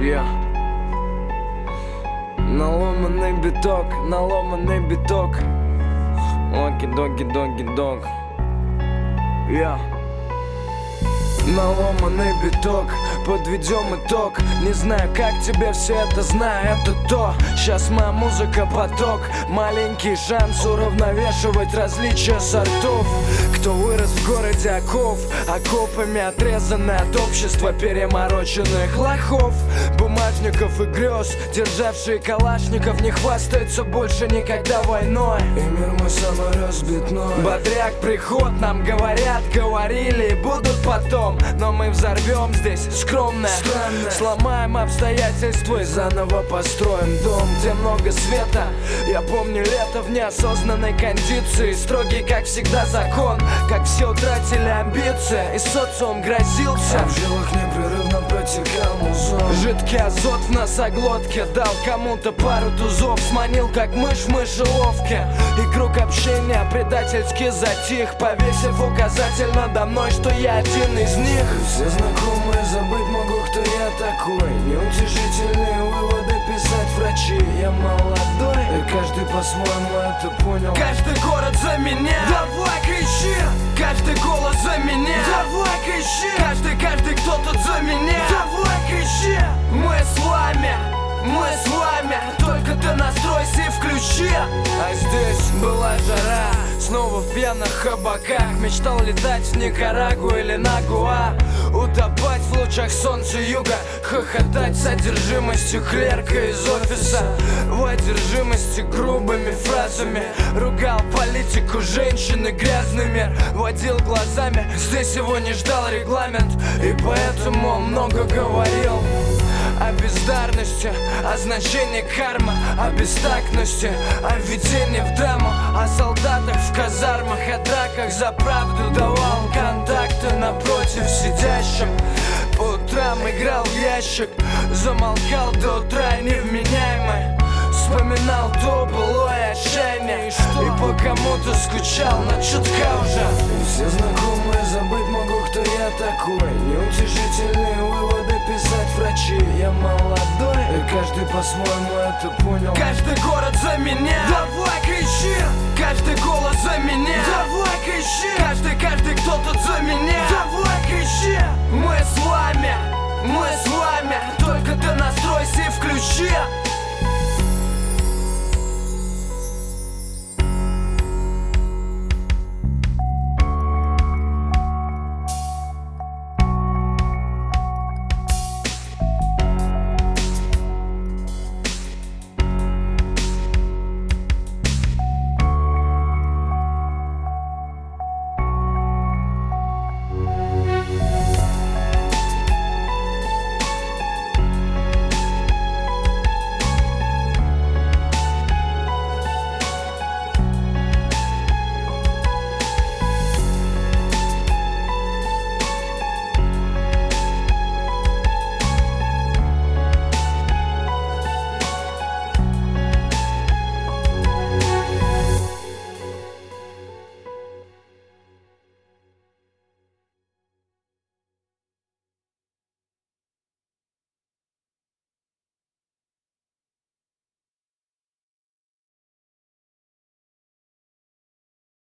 Я наломанный биток. Оки-доги-доги-дог. Я наломанный биток, подведем итог. Не знаю, как тебе все это, знаю, это то. Сейчас моя музыка поток. Маленький шанс уравновешивать различия сортов. Кто вырос в городе оков, окопами отрезанный от общества перемороченных лохов, бумажников и грез, державшие калашников, не хвастаются больше никогда войной. И мир мой самый разбитной. Бодряк, приход, нам говорят, говорили и будут потом. Но мы взорвем здесь скромное, сломаем обстоятельства и заново построим дом, где много света. Я помню лето в неосознанной кондиции. Строгий, как всегда, закон, как все утратили амбиции, и социум грозился. А в жилах непрерывно протекал музон. Жидкий азот в носоглотке дал кому-то пару тузов, сманил, как мышь в мышеловке. И круг общения предательски затих, повесив указатель надо мной, что я один из них. Все знакомые, забыть могу, кто я такой. Неутешительные выводы писать врачи. Я молодой, и каждый по-своему это понял. Каждый город за меня, давай кричи. Каждый голос за меня, давай кричи. Каждый кто тут за меня, давай кричи. Мы с вами, только ты настройся и включи. А здесь была жара, снова в пьяных хабаках. Мечтал летать в Никарагуа или на Гуа, утопать в лучах солнца юга, хохотать с одержимостью клерка из офиса, в одержимости грубыми фразами. Ругал политику, женщины, грязный мир, водил глазами. Здесь его не ждал регламент, и поэтому он много говорил о бездарности, о значении кармы, о бестактности, о введении в драму, о солдатах в казармах, о драках за правду. Давал контакты напротив сидящим, по утрам играл в ящик, замолкал до утра невменяемый. Вспоминал то былое отчаяние, и по кому-то скучал, но чутка уже. И все знакомые, забыть могу, кто я такой. Неутешительные выводы писать врачи. Я молодой, и каждый по-своему это понял. Каждый город за меня, давай кричи. Каждый голос за меня, давай кричи. Каждый кто тут за меня, давай кричи. Мы